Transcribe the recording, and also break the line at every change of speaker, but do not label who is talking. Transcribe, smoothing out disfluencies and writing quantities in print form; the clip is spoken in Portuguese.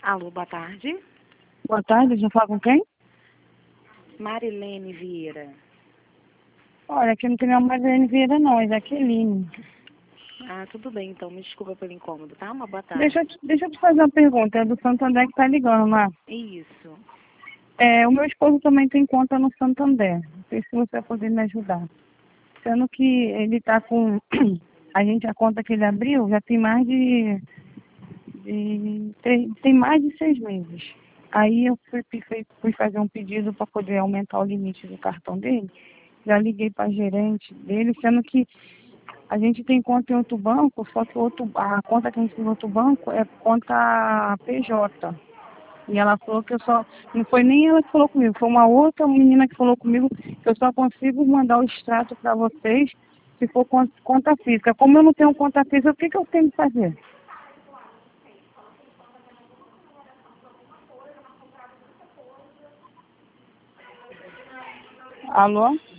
Alô, boa tarde.
Boa tarde, já fala com quem?
Marilene Vieira.
Olha, aqui não tem nenhuma Marilene Vieira não, é Jaqueline.
Ah, tudo bem, então. Me desculpa pelo incômodo, tá? Uma boa tarde.
Deixa eu te fazer uma pergunta, é do Santander que tá ligando, né?
Isso.
O meu esposo também tem conta no Santander, não sei se você vai poder me ajudar. Sendo que ele tá com, a conta que ele abriu já tem mais tem mais de 6 meses. Aí eu fui fazer um pedido para poder aumentar o limite do cartão dele. Já liguei para a gerente dele, sendo que a gente tem conta em outro banco, só que a conta que a gente tem em outro banco é conta PJ. E ela falou que eu só... Não foi nem ela que falou comigo, foi uma outra menina que falou comigo que eu só consigo mandar o extrato para vocês se for conta física. Como eu não tenho conta física, o que eu tenho que fazer? Alô?